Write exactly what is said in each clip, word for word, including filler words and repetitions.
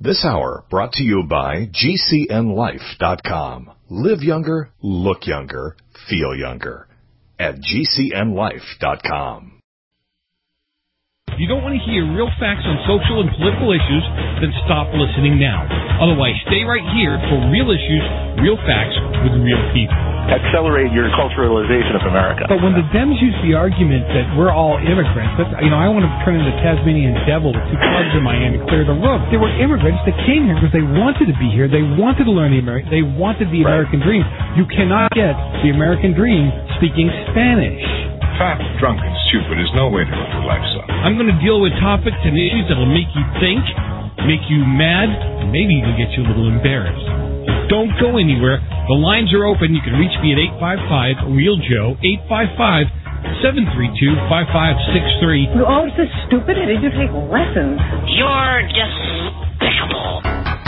This hour brought to you by G C N life dot com. Live younger, look younger, feel younger. At G C N life dot com. If you don't want to hear real facts on social and political issues, then stop listening now. Otherwise, stay right here for real issues, real facts with real people. Accelerate your culturalization of America. But when the Dems use the argument that we're all immigrants, that's, you know, I want to turn into Tasmanian devil with two clubs in my hand and clear the road. They were immigrants that came here because they wanted to be here. They wanted to learn the American. They wanted the Right. American dream. You cannot get the American dream speaking Spanish. Fat, drunk, and stupid is no way to live your life, son. I'm going to deal with topics and issues that will make you think, make you mad, and maybe even get you a little embarrassed. Don't go anywhere. The lines are open. You can reach me at eight five five, real Joe, eight five five, seven three two, five five six three. You're always so stupid. Did you take lessons? You're despicable.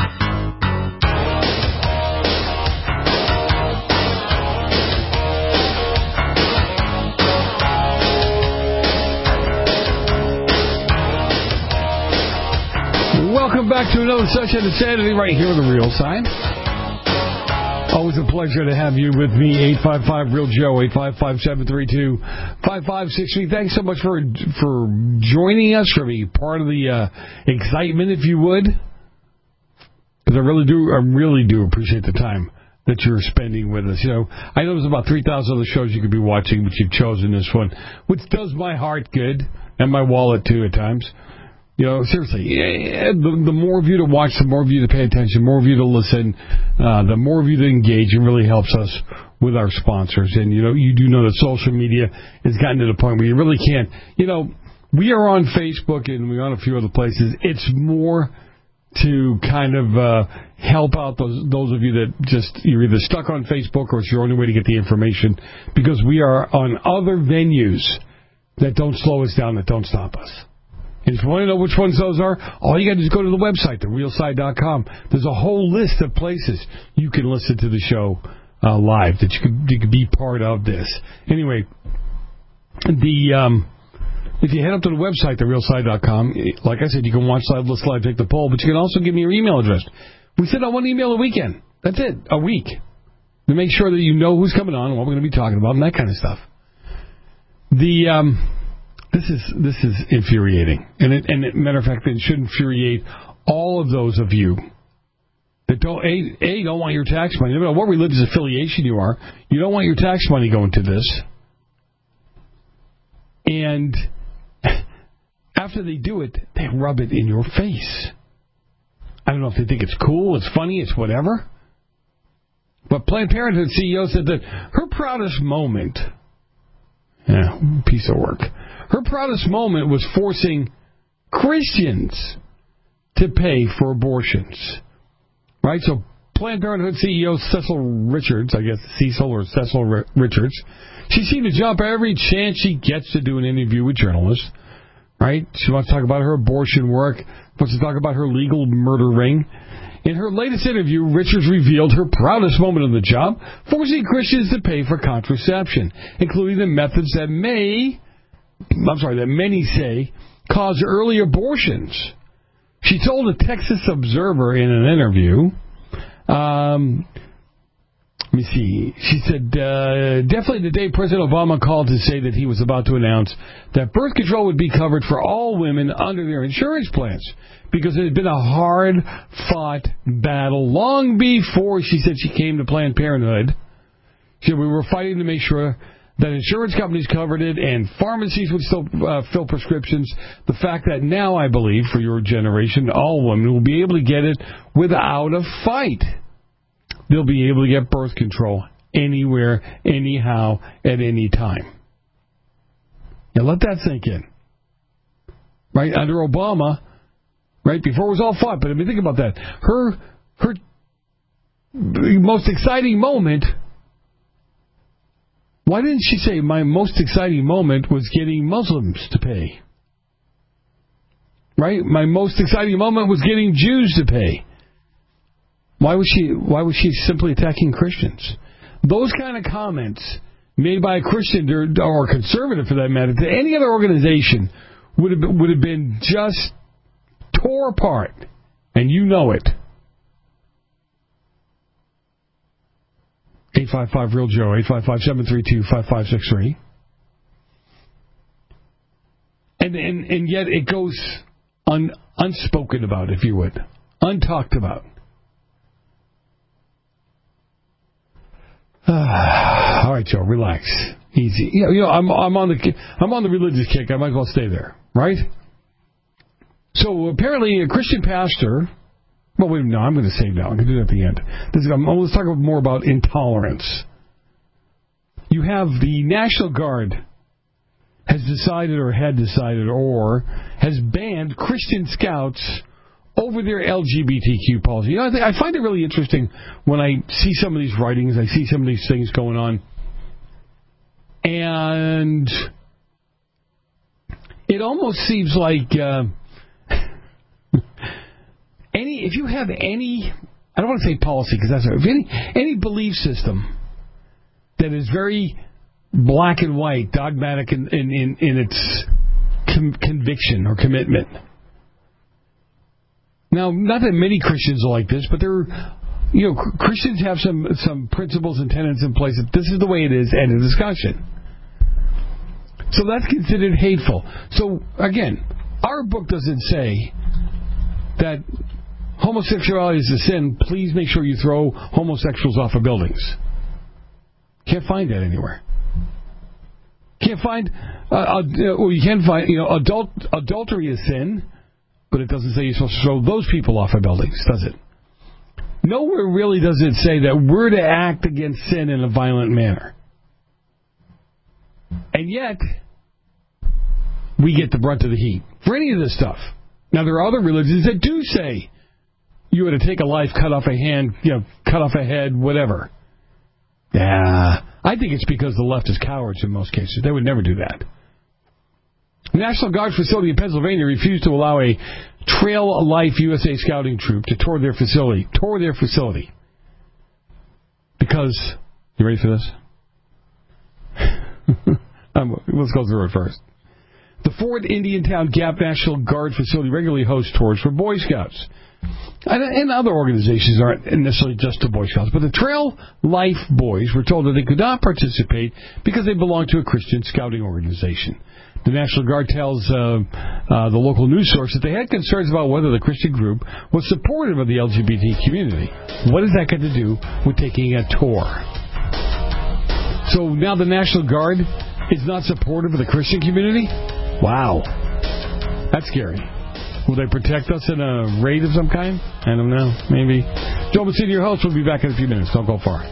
Welcome back to another session of Insanity right here with The Real Sign. Always a pleasure to have you with me, eight five five, real Joe, eight five five, seven three two, five five six three. Thanks so much for for joining us, for being part of the uh, excitement, if you would. Because I really do, I really do appreciate the time that you're spending with us. You know, I know there's about three thousand other shows you could be watching, but you've chosen this one, which does my heart good, and my wallet too at times. You know, seriously, the, the more of you to watch, the more of you to pay attention, the more of you to listen, uh, the more of you to engage, it really helps us with our sponsors. And, you know, you do know that social media has gotten to the point where you really can't, you know, we are on Facebook and we're on a few other places. It's more to kind of uh, help out those those of you that just, you're either stuck on Facebook or it's your only way to get the information, because we are on other venues that don't slow us down, that don't stop us. And if you want to know which ones those are, all you got to do is go to the website, the real side dot com. There's a whole list of places you can listen to the show uh, live, that you could, you could be part of this. Anyway, the um, if you head up to the website, the real side dot com, like I said, you can watch live, listen live, take the poll, but you can also give me your email address. We send out one email a weekend. That's it, a week. To make sure that you know who's coming on and what we're going to be talking about and that kind of stuff. The... Um, This is this is infuriating, and it, and it, matter of fact, it should infuriate all of those of you that don't a, a don't want your tax money. No matter what religious affiliation you are, you don't want your tax money going to this. And after they do it, they rub it in your face. I don't know if they think it's cool, it's funny, it's whatever. But Planned Parenthood C E O said that her proudest moment, yeah, piece of work. Her proudest moment was forcing Christians to pay for abortions. Right? So Planned Parenthood C E O Cecil Richards, I guess Cecil or Cecil R- Richards, she seemed to jump every chance she gets to do an interview with journalists. Right? She wants to talk about her abortion work, wants to talk about her legal murder ring. In her latest interview, Richards revealed her proudest moment on the job, forcing Christians to pay for contraception, including the methods that may... I'm sorry, that many say cause early abortions. She told a Texas Observer in an interview, um, let me see, she said, uh, definitely the day President Obama called to say that he was about to announce that birth control would be covered for all women under their insurance plans, because it had been a hard-fought battle long before, she said, she came to Planned Parenthood. She said, we were fighting to make sure that insurance companies covered it and pharmacies would still uh, fill prescriptions. The fact that now, I believe, for your generation, all women will be able to get it without a fight. They'll be able to get birth control anywhere, anyhow, at any time. Now, let that sink in. Right? Under Obama, right, before it was all fought, but I mean, think about that. Her, her most exciting moment... Why didn't she say my most exciting moment was getting Muslims to pay? Right? My most exciting moment was getting Jews to pay. Why was she why was she simply attacking Christians? Those kind of comments made by a Christian or, or a conservative for that matter to any other organization would have been, would have been just tore apart And you know it. eight five five real Joe, eight five five, seven three two, five five six three. And, and and yet it goes un, unspoken about, if you would. Untalked about. Uh, all right, Joe, relax. Easy. You know, you know I'm, I'm, on the, I'm on the religious kick. I might as well stay there, right? So apparently a Christian pastor... Well, wait, no, I'm going to save now. I'm going to do it at the end. This is, I'm, let's talk more about intolerance. You have the National Guard has decided or had decided or has banned Christian Scouts over their L G B T Q policy. You know, I, think, I find it really interesting when I see some of these writings, I see some of these things going on, and it almost seems like uh, any if you have any, I don't want to say policy because that's if any any belief system that is very black and white, dogmatic in in, in, in its com- conviction or commitment. Now, not that many Christians are like this, but there, you know, Christians have some some principles and tenets in place that this is the way it is, end of discussion. So that's considered hateful. So again, our book doesn't say that homosexuality is a sin. Please make sure you throw homosexuals off of buildings. Can't find that anywhere. Can't find, uh, uh, well, you can find, you know, adult adultery is sin. But it doesn't say you're supposed to throw those people off of buildings, does it? Nowhere really does it say that we're to act against sin in a violent manner. And yet, we get the brunt of the heat for any of this stuff. Now, there are other religions that do say you ought to take a life, cut off a hand, you know, cut off a head, whatever. Yeah, I think it's because the left is cowards in most cases. They would never do that. The National Guard facility in Pennsylvania refused to allow a Trail Life U S A scouting troop to tour their facility. Tour their facility. Because, you ready for this? um, let's go through it first. The Fort Indiantown Gap National Guard facility regularly hosts tours for Boy Scouts. And, and other organizations aren't necessarily just to Boy Scouts, but the Trail Life Boys were told that they could not participate because they belonged to a Christian scouting organization. The National Guard tells uh, uh, the local news source that they had concerns about whether the Christian group was supportive of the L G B T community. What has that got to do with taking a tour? So now the National Guard is not supportive of the Christian community? Wow. That's scary. Will they protect us in a raid of some kind? I don't know. Maybe. Joe Messina, your host, will be back in a few minutes. Don't go far.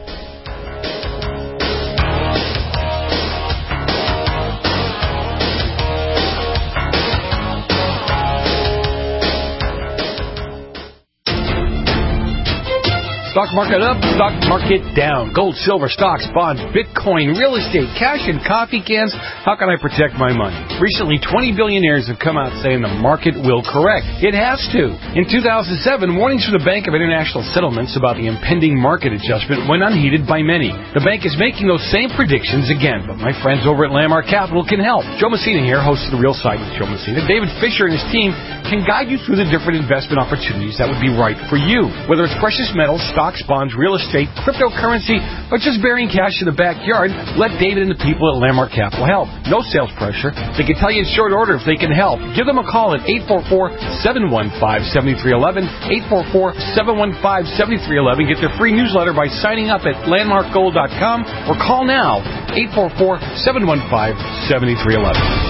Stock market up, stock market down. Gold, silver, stocks, bonds, Bitcoin, real estate, cash, and coffee cans. How can I protect my money? Recently, twenty billionaires have come out saying the market will correct. It has to. In two thousand seven, warnings from the Bank of International Settlements about the impending market adjustment went unheeded by many. The bank is making those same predictions again, but my friends over at Landmark Capital can help. Joe Messina here, host of The Real Side with Joe Messina. David Fisher and his team can guide you through the different investment opportunities that would be right for you. Whether it's precious metals, stocks, bonds, real estate, cryptocurrency, or just burying cash in the backyard, let David and the people at Landmark Capital help. No sales pressure. They can tell you in short order if they can help. Give them a call at eight four four, seven one five, seven three one one, eight four four, seven one five, seven three one one. Get their free newsletter by signing up at landmark gold dot com or call now, eight four four, seven one five, seven three one one.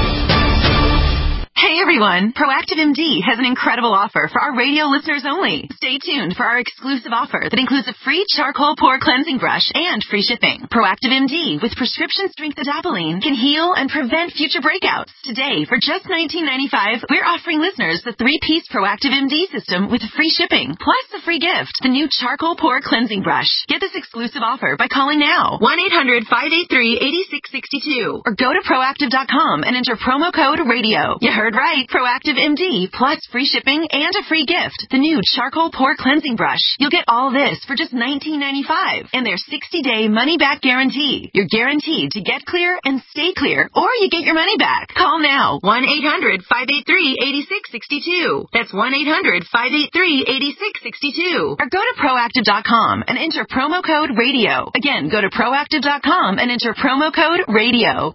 Hey everyone, Proactive M D has an incredible offer for our radio listeners only. Stay tuned for our exclusive offer that includes a free charcoal pore cleansing brush and free shipping. Proactive M D with prescription strength adapalene can heal and prevent future breakouts. Today, for just nineteen ninety-five dollars, we're offering listeners the three-piece Proactive M D system with free shipping, plus a free gift, the new charcoal pore cleansing brush. Get this exclusive offer by calling now, one eight hundred, five eight three, eight six six two, or go to proactive dot com and enter promo code radio. You heard right. right, Proactive M D, plus free shipping and a free gift, the new charcoal pore cleansing brush. You'll get all this for just nineteen ninety-five dollars and their sixty-day money-back guarantee. You're guaranteed to get clear and stay clear, or you get your money back. Call now, one eight hundred five eight three eight six six two. That's one eight hundred five eight three eight six six two. Or go to proactive dot com and enter promo code radio. Again, go to proactive dot com and enter promo code radio.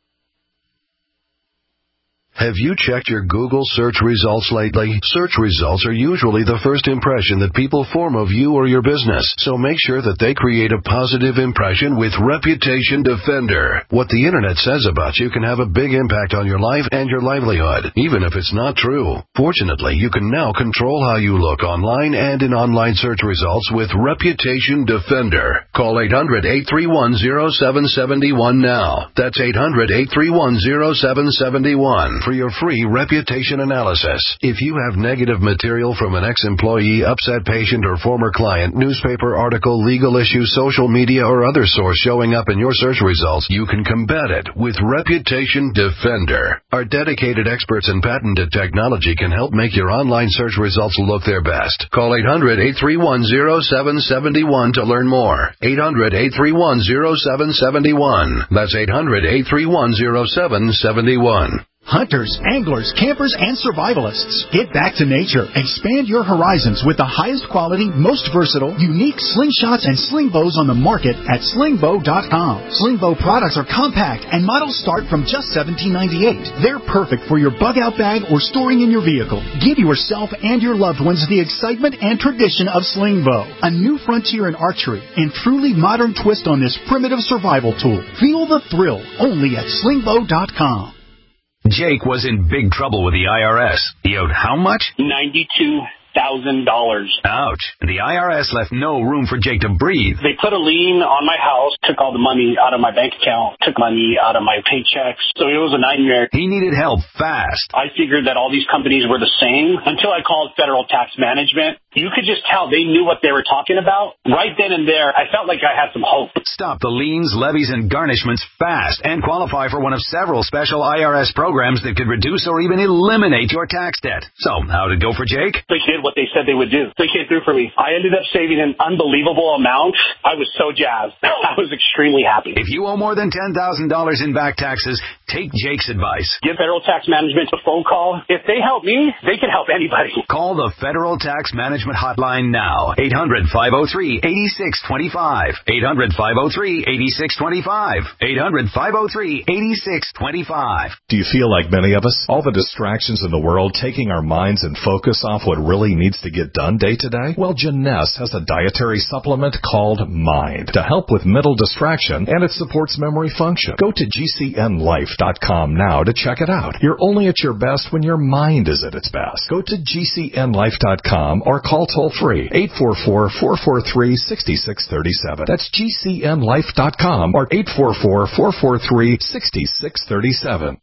Have you checked your Google search results lately? Search results are usually the first impression that people form of you or your business, so make sure that they create a positive impression with Reputation Defender. What the Internet says about you can have a big impact on your life and your livelihood, even if it's not true. Fortunately, you can now control how you look online and in online search results with Reputation Defender. Call eight hundred eight three one oh seven seven one now. That's eight hundred eight three one oh seven seven one. For your free reputation analysis. If you have negative material from an ex-employee, upset patient, or former client, newspaper article, legal issue, social media, or other source showing up in your search results, you can combat it with Reputation Defender. Our dedicated experts in patented technology can help make your online search results look their best. Call eight hundred eight three one oh seven seven one to learn more. eight hundred eight three one oh seven seven one. That's eight hundred eight three one oh seven seven one. Hunters, anglers, campers, and survivalists, get back to nature. Expand your horizons with the highest quality, most versatile, unique slingshots and sling bows on the market at sling bow dot com. Sling bow products are compact and models start from just seventeen ninety-eight. They're perfect for your bug out bag or storing in your vehicle. Give yourself and your loved ones the excitement and tradition of sling bow, a new frontier in archery and truly modern twist on this primitive survival tool. Feel the thrill only at sling bow dot com. Jake was in big trouble with the I R S. He owed how much? ninety-two thousand dollars. Ouch. The I R S left no room for Jake to breathe. They put a lien on my house, took all the money out of my bank account, took money out of my paychecks. So it was a nightmare. He needed help fast. I figured that all these companies were the same until I called Federal Tax Management. You could just tell they knew what they were talking about. Right then and there, I felt like I had some hope. Stop the liens, levies, and garnishments fast and qualify for one of several special I R S programs that could reduce or even eliminate your tax debt. So, how'd it go for Jake? They did what they said they would do. They came through for me. I ended up saving an unbelievable amount. I was so jazzed. I was extremely happy. If you owe more than ten thousand dollars in back taxes, take Jake's advice. Give Federal Tax Management a phone call. If they help me, they can help anybody. Call the Federal Tax Management hotline now. eight hundred five oh three eight six two five. eight hundred five oh three eight six two five. eight hundred five oh three eight six two five. Do you feel like many of us? All the distractions in the world taking our minds and focus off what really needs to get done day to day? Well, Janess has a dietary supplement called Mind to help with mental distraction, and it supports memory function. Go to G C N life dot com now to check it out. You're only at your best when your mind is at its best. Go to G C N life dot com or call toll-free eight four four, four four three, six six three seven. That's G C N life dot com or eight four four, four four three, six six three seven.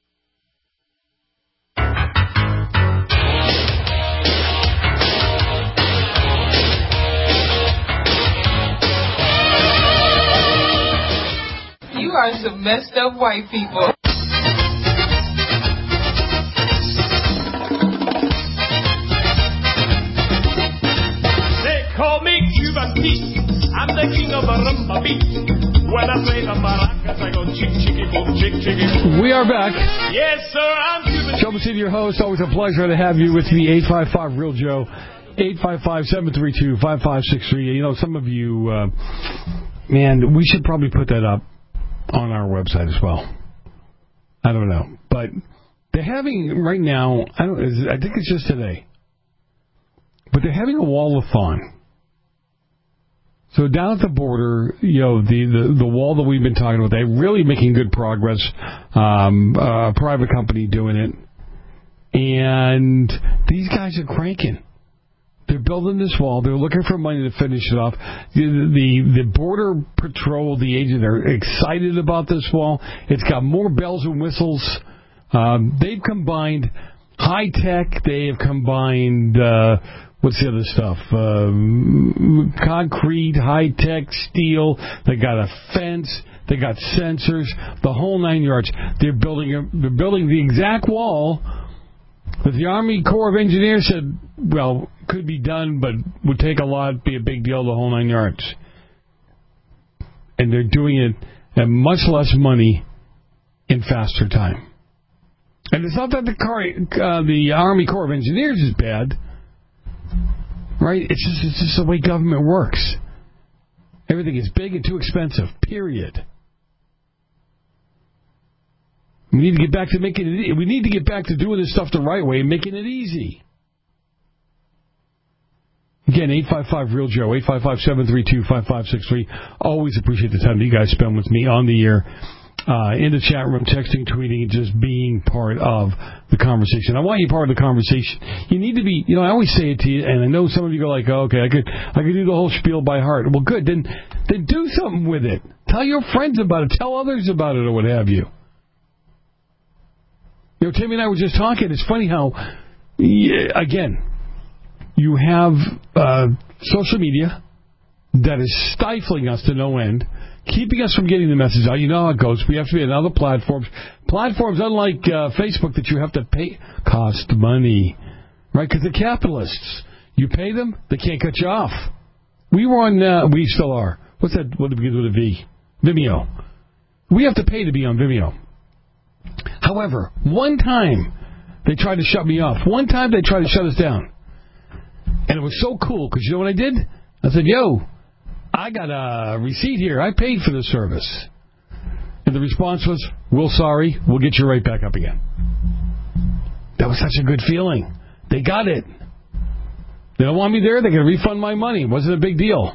You are some messed up white people. They call me Cuban Pete. I'm the king of a rumba beat. When I play the maracas, I go chick, chicky, boom, chick, chicky, boom. We are back. Yes, sir, I'm Cuban. Joe Messina, your host. Always a pleasure to have you with me. eight five five, real Joe. eight five five, seven three two, five five six three. You know, some of you, uh, man, we should probably put that up on our website as well. I don't know. But they're having, right now, I don't. I think it's just today, but they're having a wall-a-thon. So down at the border, you know, the, the, the wall that we've been talking about, they're really making good progress. Um, a private company doing it. And these guys are cranking. They're building this wall. They're looking for money to finish it off. The, the, the Border Patrol, the agent, are excited about this wall. It's got more bells and whistles. Um, they've combined high tech. They have combined... Uh, What's the other stuff? Um, concrete, high-tech, steel. They got a fence. They got sensors. The whole nine yards. They're building. A, they're building the exact wall But the Army Corps of Engineers said, well, could be done, but would take a lot, be a big deal, the whole nine yards. And they're doing it at much less money in faster time. And it's not that the, car, uh, the Army Corps of Engineers is bad, right? It's just, it's just the way government works. Everything is big and too expensive, period. We need to get back to making it. We need to get back to doing this stuff the right way and making it easy. Again, eight five five real Joe, eight five five, seven three two, five five six three. Always appreciate the time that you guys spend with me on the air, uh, in the chat room, texting, tweeting, and just being part of the conversation. I want you part of the conversation. You need to be, you know, I always say it to you, and I know some of you go like, oh, okay, I could, I could do the whole spiel by heart. Well, good. Then, then do something with it. Tell your friends about it. Tell others about it, or what have you. You know, Timmy and I were just talking. It's funny how, yeah, again, you have uh, social media that is stifling us to no end, keeping us from getting the message out. You know how it goes. We have to be on other platforms. Platforms, unlike uh, Facebook, that you have to pay, cost money, right? Because they're capitalists. You pay them, they can't cut you off. We were on, uh, we still are. What's that? What begins with a V? Vimeo. We have to pay to be on Vimeo. However, one time they tried to shut me off. One time they tried to shut us down. And it was so cool, because you know what I did? I said, yo, I got a receipt here. I paid for the service. And the response was, we're sorry. We'll get you right back up again. That was such a good feeling. They got it. They don't want me there. They're going to refund my money. It wasn't a big deal.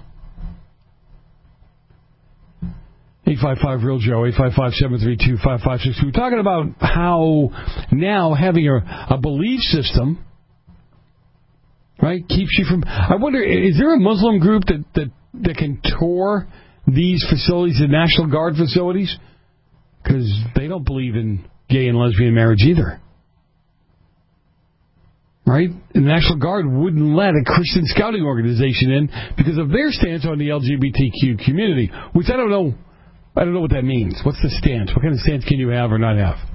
eight five five real Joe, eight five five, seven three two, five five six two. We're talking about how now having a, a belief system, right, keeps you from... I wonder, is there a Muslim group that, that, that can tour these facilities, the National Guard facilities? Because they don't believe in gay and lesbian marriage either. Right? The National Guard wouldn't let a Christian scouting organization in because of their stance on the L G B T Q community, which I don't know... I don't know what that means. What's the stance? What kind of stance can you have or not have?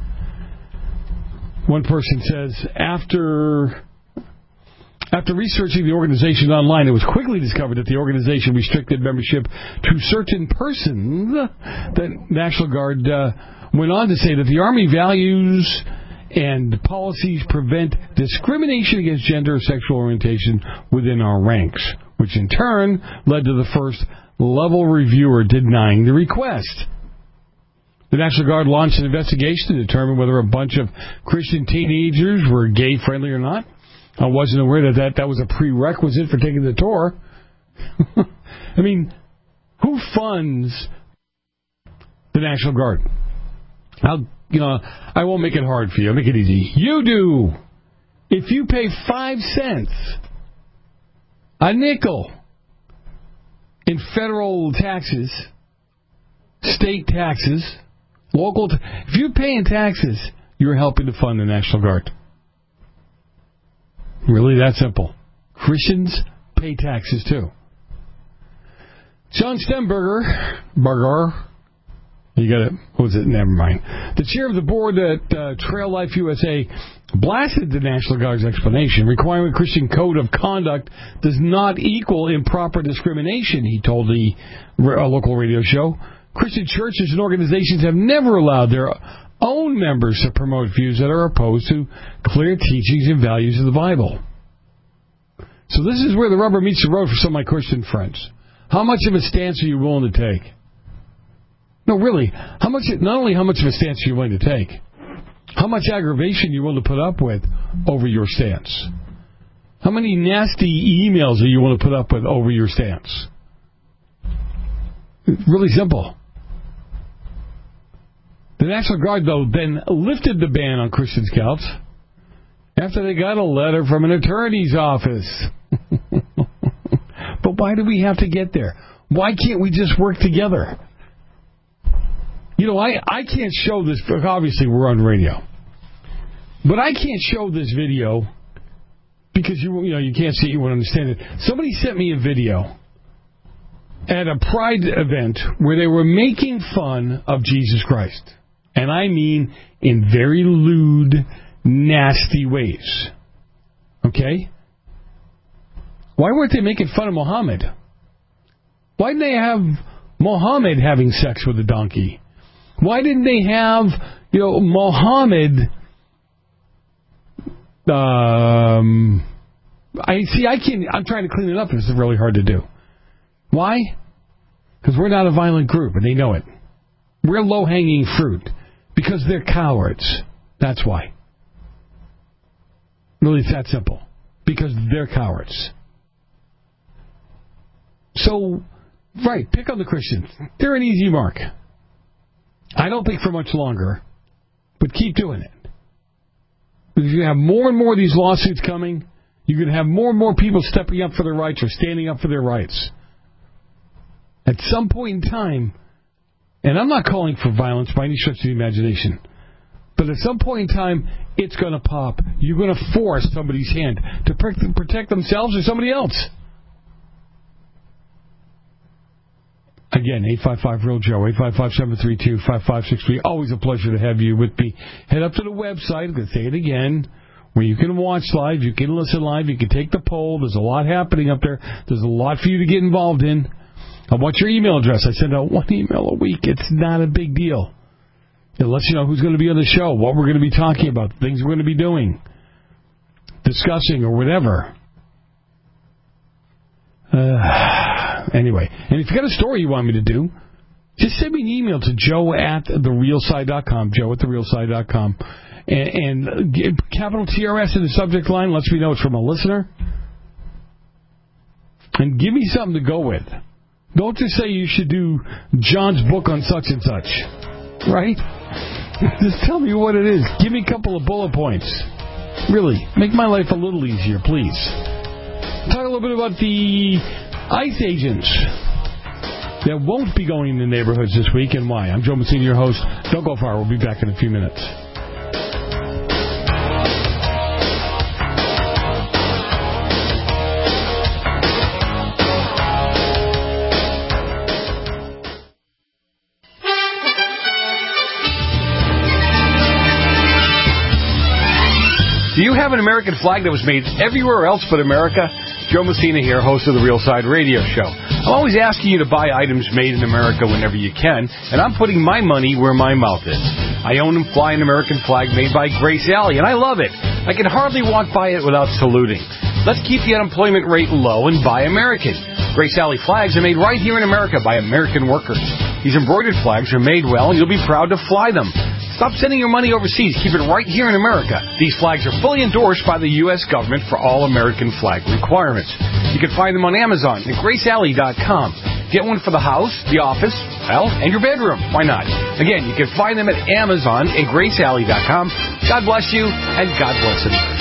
One person says, after after researching the organization online, it was quickly discovered that the organization restricted membership to certain persons. The National Guard uh, went on to say that the Army values and policies prevent discrimination against gender or sexual orientation within our ranks, which in turn led to the first level reviewer denying the request. The National Guard launched an investigation to determine whether a bunch of Christian teenagers were gay-friendly or not. I wasn't aware that that, that was a prerequisite for taking the tour. I mean, who funds the National Guard? I'll, you know, I won't make it hard for you. I'll make it easy. You do. If you pay five cents, a nickel, in federal taxes, state taxes, local... T- if you're paying taxes, you're helping to fund the National Guard. Really that simple. Christians pay taxes too. John Stemberger, Burger, you got it. What was it? Never mind. The chair of the board at uh, Trail Life U S A blasted the National Guard's explanation. Requiring a Christian code of conduct does not equal improper discrimination, he told the uh, local radio show. Christian churches and organizations have never allowed their own members to promote views that are opposed to clear teachings and values of the Bible. So this is where the rubber meets the road for some of my Christian friends. How much of a stance are you willing to take? No, really, how much? Not only how much of a stance are you willing to take, how much aggravation are you willing to put up with over your stance? How many nasty emails are you willing to put up with over your stance? It's really simple. The National Guard, though, then lifted the ban on Christian Scouts after they got a letter from an attorney's office. But why do we have to get there? Why can't we just work together? You know, I, I can't show this. Obviously, we're on radio. But I can't show this video because you you know you can't see it, you won't understand it. Somebody sent me a video at a Pride event where they were making fun of Jesus Christ. And I mean in very lewd, nasty ways. Okay? Why weren't they making fun of Muhammad? Why didn't they have Muhammad having sex with a donkey? Why didn't they have, you know, Muhammad... Um, I see. I can't. I'm trying to clean it up. This is really hard to do. Why? Because we're not a violent group, and they know it. We're low-hanging fruit because they're cowards. That's why. Really, it's that simple. Because they're cowards. So, right, pick on the Christians. They're an easy mark. I don't think for much longer, but keep doing it. Because you have more and more of these lawsuits coming, you're going to have more and more people stepping up for their rights or standing up for their rights. At some point in time, and I'm not calling for violence by any stretch of the imagination, but at some point in time, it's going to pop. You're going to force somebody's hand to protect themselves or somebody else. Again, eight five five, real Joe, eight five five, seven three two, five five six three. Always a pleasure to have you with me. Head up to the website, I'm going to say it again, where you can watch live, you can listen live, you can take the poll. There's a lot happening up there. There's a lot for you to get involved in. I want your email address. I send out one email a week. It's not a big deal. It lets you know who's going to be on the show, what we're going to be talking about, things we're going to be doing, discussing, or whatever. Uh, anyway, and if you got a story you want me to do, just send me an email to joe at the real side dot com, joe at the real side dot com, and, and get capital T R S in the subject line lets me know it's from a listener. And give me something to go with. Don't just say you should do John's book on such and such, right? Just tell me what it is. Give me a couple of bullet points. Really, make my life a little easier, please. Talk a little bit about the ICE agents that won't be going in the neighborhoods this week and why. I'm Joe Messina, your host. Don't go far. We'll be back in a few minutes. Do you have an American flag that was made everywhere else but America? Joe Messina here, host of the Real Side Radio Show. I'm always asking you to buy items made in America whenever you can, and I'm putting my money where my mouth is. I own and fly an American flag made by Grace Alley, and I love it. I can hardly walk by it without saluting. Let's keep the unemployment rate low and buy American. Grace Alley flags are made right here in America by American workers. These embroidered flags are made well, and you'll be proud to fly them. Stop sending your money overseas. Keep it right here in America. These flags are fully endorsed by the U S government for all American flag requirements. You can find them on Amazon at grace alley dot com. Get one for the house, the office, well, and your bedroom. Why not? Again, you can find them at Amazon and grace alley dot com. God bless you, and God bless America.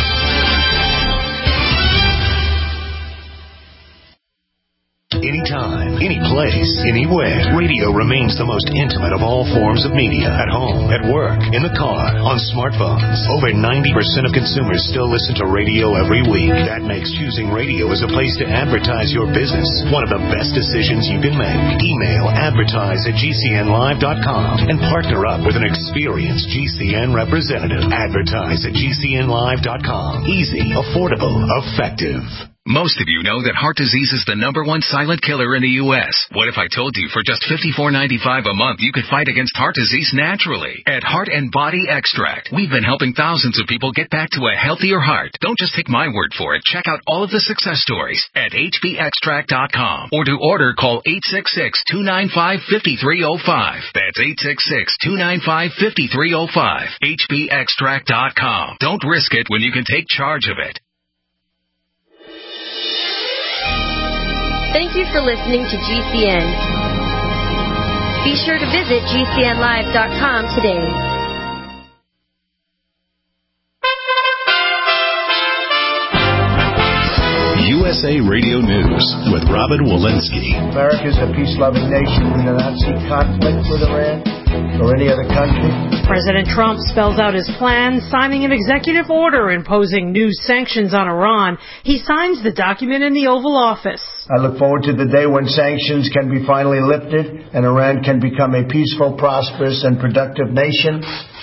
Anytime, any place, anywhere. Radio remains the most intimate of all forms of media. At home, at work, in the car, on smartphones. Over ninety percent of consumers still listen to radio every week. That makes choosing radio as a place to advertise your business one of the best decisions you can make. Email advertise at g c n live dot com and partner up with an experienced G C N representative. Advertise at g c n live dot com. Easy, affordable, effective. Most of you know that heart disease is the number one silent killer in the U S What if I told you for just fifty-four ninety-five a month you could fight against heart disease naturally? At Heart and Body Extract, we've been helping thousands of people get back to a healthier heart. Don't just take my word for it. Check out all of the success stories at h b extract dot com. Or to order, call eight six six, two nine five, five three zero five. That's eight six six, two nine five, five three zero five. h b extract dot com. Don't risk it when you can take charge of it. Thank you for listening to G C N. Be sure to visit g c n live dot com today. U S A Radio News with Robin Walensky. America is a peace-loving nation. We do not see conflict with Iran or any other country. President Trump spells out his plan, signing an executive order imposing new sanctions on Iran. He signs the document in the Oval Office. I look forward to the day when sanctions can be finally lifted and Iran can become a peaceful, prosperous, and productive nation.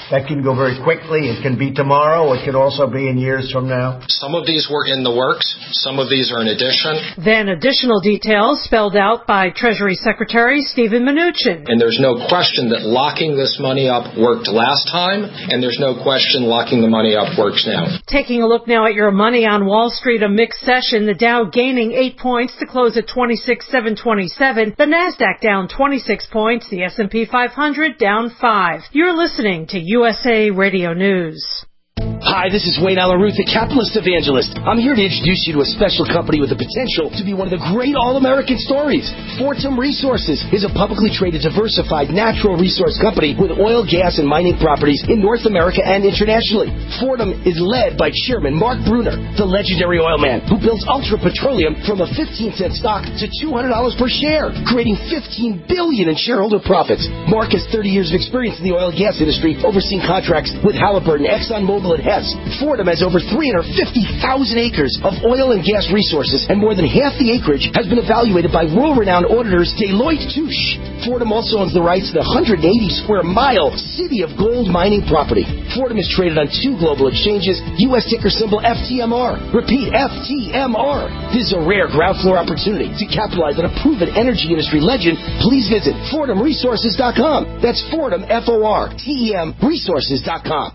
That can go very quickly. It can be tomorrow. It could also be in years from now. Some of these were in the works. Some of these are in addition. Then additional details spelled out by Treasury Secretary Steven Mnuchin. And there's no question that locking this money up worked last time, and there's no question locking the money up works now. Taking a look now at your money on Wall Street, a mixed session. The Dow gaining eight points to close at twenty-six thousand seven hundred twenty-seven. The Nasdaq down twenty-six points. The S and P five hundred down five. You're listening to U S A Radio News. Hi, this is Wayne Alaruth, the capitalist evangelist. I'm here to introduce you to a special company with the potential to be one of the great all-American stories. Fortum Resources is a publicly traded, diversified natural resource company with oil, gas, and mining properties in North America and internationally. Fortum is led by Chairman Mark Brunner, the legendary oil man who builds Ultra Petroleum from a fifteen cent stock to two hundred dollars per share, creating fifteen billion dollars in shareholder profits. Mark has thirty years of experience in the oil and gas industry, overseeing contracts with Halliburton, ExxonMobil, and Hess. Fortum has over three hundred fifty thousand acres of oil and gas resources, and more than half the acreage has been evaluated by world-renowned auditors Deloitte Touche. Fortum also owns the rights to the one hundred eighty square mile City of Gold mining property. Fortum is traded on two global exchanges, U S ticker symbol F T M R. Repeat, F T M R. This is a rare ground floor opportunity to capitalize on a proven energy industry legend. Please visit Fortum Resources dot com. That's Fortum, F O R T E M, Resources dot com.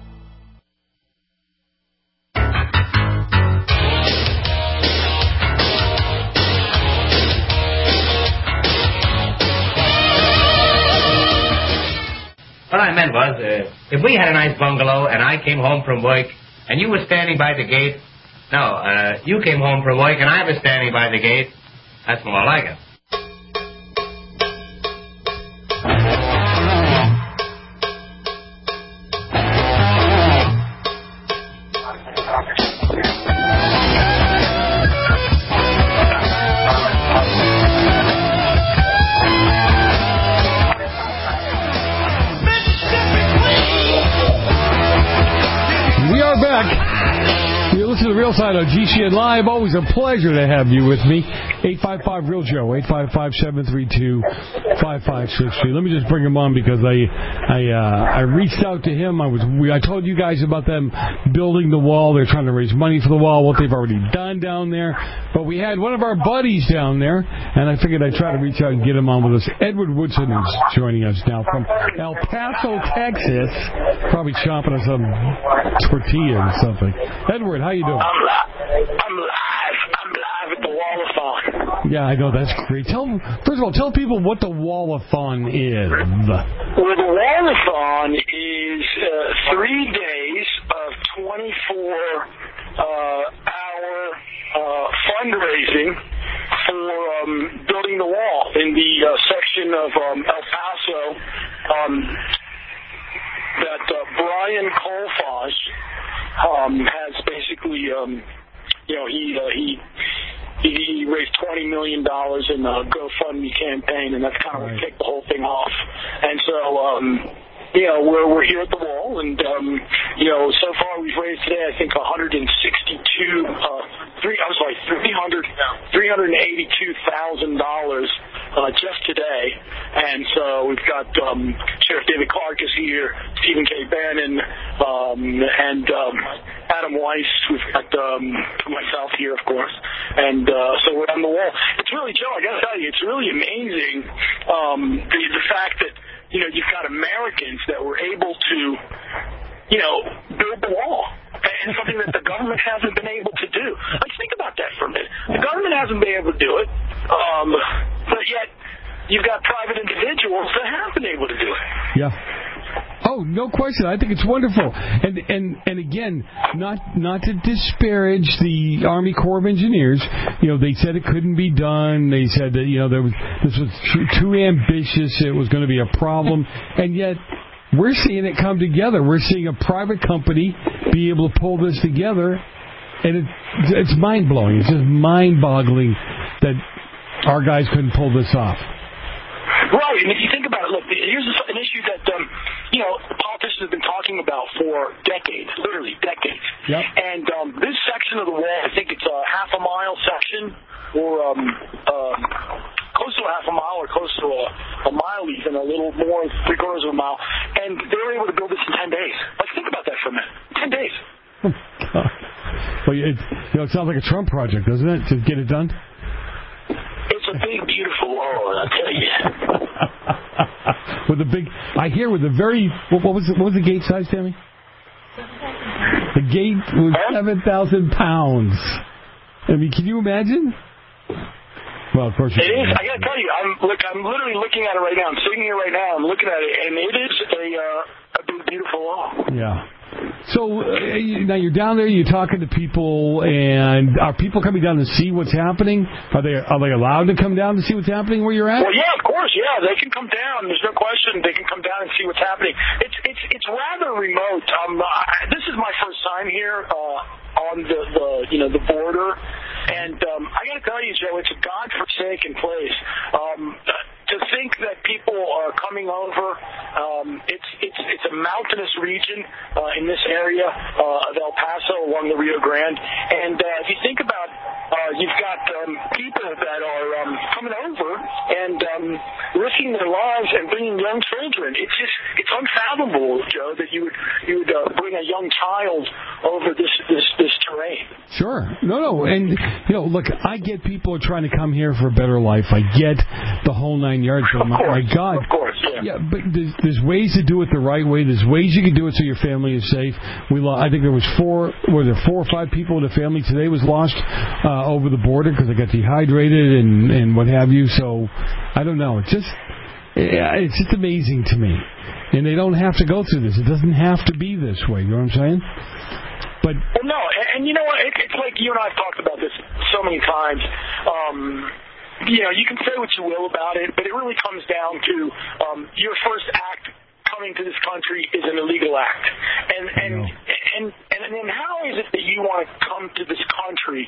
What I meant was, uh, if we had a nice bungalow and I came home from work and you were standing by the gate, no, uh, you came home from work and I was standing by the gate, that's more like it. The Real Side on G C N Live. Always a pleasure to have you with me. eight five five Real Joe, eight five five, seven three two, five five six three. Let me just bring him on because I I uh, I reached out to him. I was we, I told you guys about them building the wall. They're trying to raise money for the wall, what they've already done down there. But we had one of our buddies down there, and I figured I'd try to reach out and get him on with us. Edward Woodson is joining us now from El Paso, Texas. Probably chomping on some tortilla or something. Edward, how you doing? I'm live. I'm live. I'm live at the Wallathon. Yeah, I know. That's great. Tell First of all, tell people what the Wallathon is. Well, the Wallathon is uh, three days of twenty-four uh, hour uh, fundraising for um, building the wall in the uh, section of um, El Paso um, that uh, Brian Colfage Um, has basically, um, you know, he, uh, he he he raised twenty million dollars in a GoFundMe campaign, and that's kind of what kicked the whole thing off. And so, um, you know, we're we're here at the wall, and um, you know, so far we've raised today, I think, one hundred sixty-two, uh, three, I'm sorry, three hundred, three hundred eighty-two thousand dollars. Uh, just today, and so we've got um, Sheriff David Clark is here, Stephen K. Bannon, um, and um, Adam Weiss. We've got um, myself here, of course, and uh, so we're on the wall. It's really, Joe, I got to tell you, it's really amazing um, the, the fact that, you know, you've got Americans that were able to, you know, build the wall. And something that the government hasn't been able to do. Like, think about that for a minute. The government hasn't been able to do it, um, but yet you've got private individuals that have been able to do it. Yeah. Oh, no question. I think it's wonderful. And and and again, not not to disparage the Army Corps of Engineers. You know, they said it couldn't be done. They said that, you know, there was this was too, too ambitious. It was going to be a problem, and yet we're seeing it come together. We're seeing a private company be able to pull this together, and it, it's mind-blowing. It's just mind-boggling that our guys couldn't pull this off. Right, and if you think about it, look, here's an issue that, um, you know, politicians have been talking about for decades, literally decades. Yep. And um, this section of the wall, I think it's a half a mile section, or um, um, close to a half a mile or close to a, a mile even, a little more, three quarters of a mile. And they were able to build this in ten days. Like, think about that for a minute. ten days. Oh, God. Well, it, you know, it sounds like a Trump project, doesn't it, to get it done? It's a big, beautiful wall, I'll tell you. With a big, I hear with a very, what, what was the, what was the gate size, Tammy? The gate was seven thousand pounds. I mean, can you imagine? Well, of course. It is. I got to tell you, I'm look. I'm literally looking at it right now. I'm sitting here right now. I'm looking at it, and it is a uh, a big, beautiful wall. Yeah. So uh, now you're down there. You're talking to people, and are people coming down to see what's happening? Are they are they allowed to come down to see what's happening where you're at? Well, yeah, of course, yeah. They can come down. There's no question. They can come down and see what's happening. It's it's it's rather remote. Um, I, this is my first time here uh, on the, the you know the border, and um, I got to tell you, Joe, it's a godforsaken place. Um, to think that people are coming over, um, it's it's it's a mountainous region uh, in this area uh, of El Paso along the Rio Grande, and uh, if you think about, uh, you've got um, people that are um, coming over and um, risking their lives and bringing young children. It's just it's unfathomable, Joe, that you would you would uh, bring a young child over this this this terrain. Sure. No, no. And, you know, look, I get people are trying to come here for a better life. I get the whole nine yards. But my, my God. Of course, yeah. Yeah, but there's, there's ways to do it the right way. There's ways you can do it so your family is safe. We lo- I think there was four, were there four or five people in the family today was lost uh, over the border because they got dehydrated and, and what have you. So, I don't know. It's just, it's just amazing to me. And they don't have to go through this. It doesn't have to be this way. You know what I'm saying? But well, no, and, and you know what? It, it's like you and I have talked about this so many times. Um, you know, you can say what you will about it, but it really comes down to um, your first act coming to this country is an illegal act. And and and and, and then how is it that you want to come to this country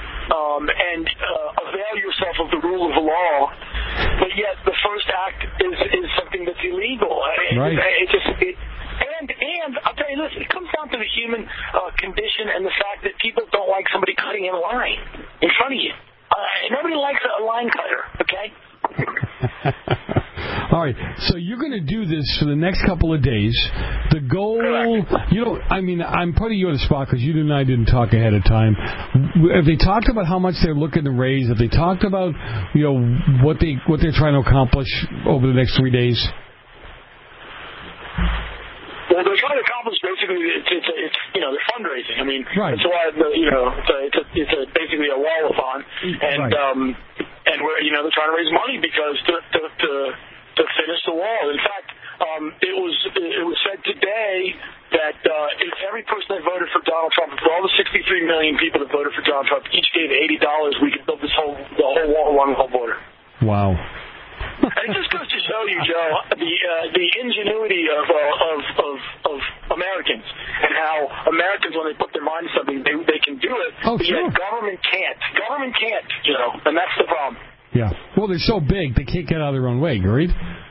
um, and uh, avail yourself of the rule of the law, but yet the first act is, is something that's illegal? Right. It, it just it, And, and I'll tell you this, it comes down to the human uh, condition and the fact that people don't like somebody cutting in line in front of you. Uh, nobody likes a line cutter, okay? All right, so you're going to do this for the next couple of days. The goal, you know, I mean, I'm putting you on the spot because you and I didn't talk ahead of time. Have they talked about how much they're looking to raise? Have they talked about, you know, what, they, what they're trying to accomplish over the next three days? Well, they're trying to accomplish basically it's it's, it's you know the fundraising. I mean, right. That's why the, you know it's a, it's, a, it's a basically a wall-a-thon, and right. um and we're you know they're trying to raise money because to to to, to finish the wall. In fact, um, it was it was said today that uh, if every person that voted for Donald Trump, for all the sixty-three million people that voted for Donald Trump, each gave eighty dollars, we could build this whole the whole wall along the whole border. Wow. And it just goes to show you, Joe, the uh, the ingenuity of, uh, of of of Americans and how Americans, when they put their mind to something, they they can do it. Oh, but sure. Yet government can't. Government can't, Joe, and that's the problem. Yeah. Well, they're so big they can't get out of their own way. Agreed.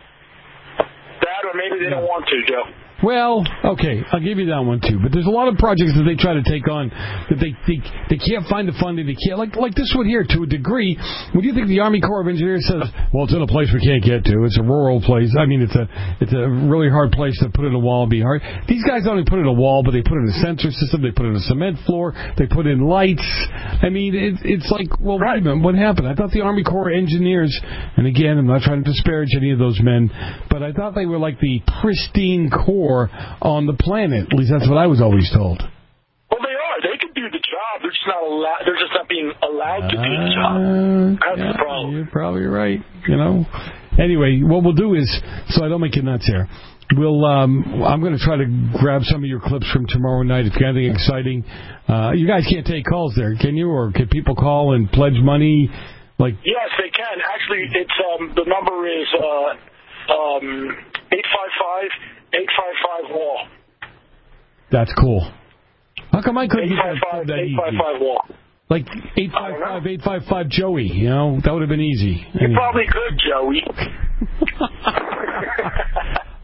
That, or maybe they don't want to, Joe. Well, okay, I'll give you that one too. But there's a lot of projects that they try to take on that they they, they can't find the funding. They can't like like this one here to a degree. What do you think the Army Corps of Engineers says? Well, it's in a place we can't get to. It's a rural place. I mean, it's a it's a really hard place to put in a wall and be hard. These guys don't even put in a wall, but they put in a sensor system. They put in a cement floor. They put in lights. I mean, it, it's like, well, wait a minute, what happened? I thought the Army Corps of Engineers, and again, I'm not trying to disparage any of those men, but I thought they were like the pristine Corps on the planet. At least that's what I was always told. Well, they are. They can do the job. They're just not allowed. They're just not being allowed to do the job. That's yeah, the problem. You're probably right. You know. Anyway, what we'll do is, so I don't make you nuts here. We'll. Um, I'm going to try to grab some of your clips from tomorrow night. If you got anything exciting, uh, you guys can't take calls there, can you? Or can people call and pledge money? Like. Yes, they can. Actually, it's um, the number is uh, um, eight five five. eight five five wall. That's cool. How come I couldn't get that, that easy? eight five five wall. Like eight five five, eight five five Joey, you know? That would have been easy. You anyway. probably could, Joey. I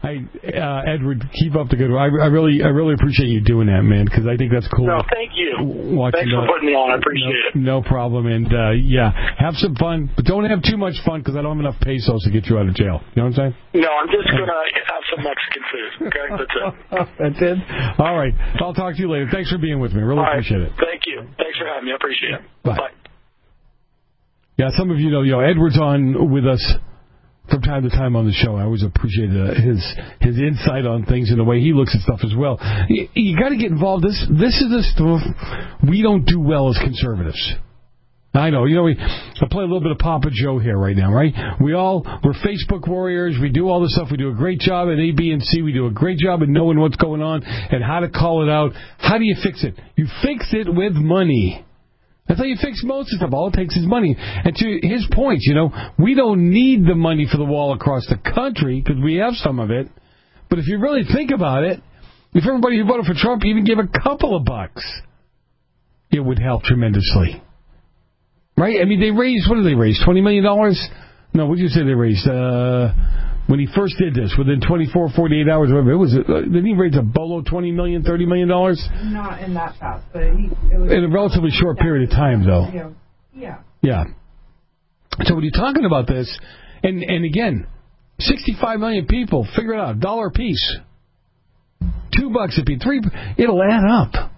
I, uh, Edward, keep up the good work. I, I really, I really appreciate you doing that, man, because I think that's cool. No, thank you. Watching Thanks for the, putting me on. I appreciate no, it. No problem. And, uh, yeah, have some fun, but don't have too much fun because I don't have enough pesos to get you out of jail. You know what I'm saying? No, I'm just going to have some Mexican food, okay? That's it. That's it? All right. I'll talk to you later. Thanks for being with me. Really All right. appreciate it. Thank you. Thanks for having me. I appreciate it. Bye. Bye. Yeah, some of you know, you know, Edward's on with us from time to time on the show. I always appreciate uh, his his insight on things and the way he looks at stuff as well. You, you got to get involved. This this is the stuff we don't do well as conservatives. I know, you know, we I play a little bit of Papa Joe here right now, right? We all we're Facebook warriors. We do all this stuff. We do a great job at A, B, and C. We do a great job at knowing what's going on and how to call it out. How do you fix it? You fix it with money. That's how you fix most of stuff. All it takes is money. And to his point, you know, we don't need the money for the wall across the country because we have some of it. But if you really think about it, if everybody who voted for Trump even gave a couple of bucks, it would help tremendously. Right? I mean, they raised, what did they raise, twenty million dollars? No, what did you say they raised? Uh, when he first did this, within twenty-four, forty-eight hours, whatever, it was, uh, didn't he raise a bolo twenty million dollars, thirty million dollars? Not in that fast, but he, it was... In a relatively short period of time, though. Yeah. Yeah. So when you're talking about this, and, and again, sixty-five million people, figure it out, a dollar a piece. Two bucks a piece, three, it'll add up.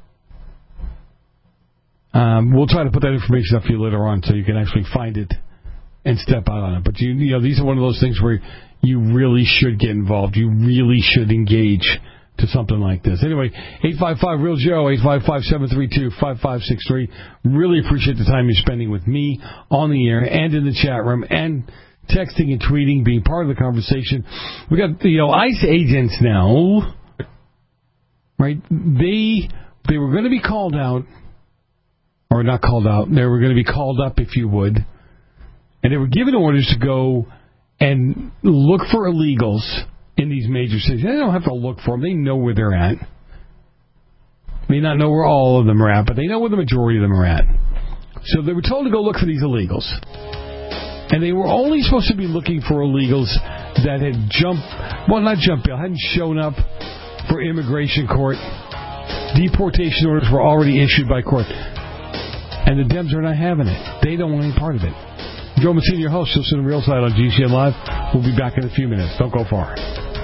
Um, we'll try to put that information up for you later on so you can actually find it and step out on it. But you, you know, these are one of those things where you really should get involved. You really should engage to something like this. Anyway, eight five five real Joe, eight five five, seven three two, five five six three. Really appreciate the time you're spending with me on the air and in the chat room and texting and tweeting, being part of the conversation. We got, you know, ICE agents now, right? They they were going to be called out, or not called out. They were going to be called up, if you would, and they were given orders to go and look for illegals in these major cities. They don't have to look for them. They know where they're at. May not know where all of them are at, but they know where the majority of them are at. So they were told to go look for these illegals. And they were only supposed to be looking for illegals that had jumped, well, not jumped bail, hadn't shown up for immigration court. Deportation orders were already issued by court. And the Dems are not having it. They don't want any part of it. Joe Messina, your host, you'll see the Real Side on G C N Live. We'll be back in a few minutes. Don't go far.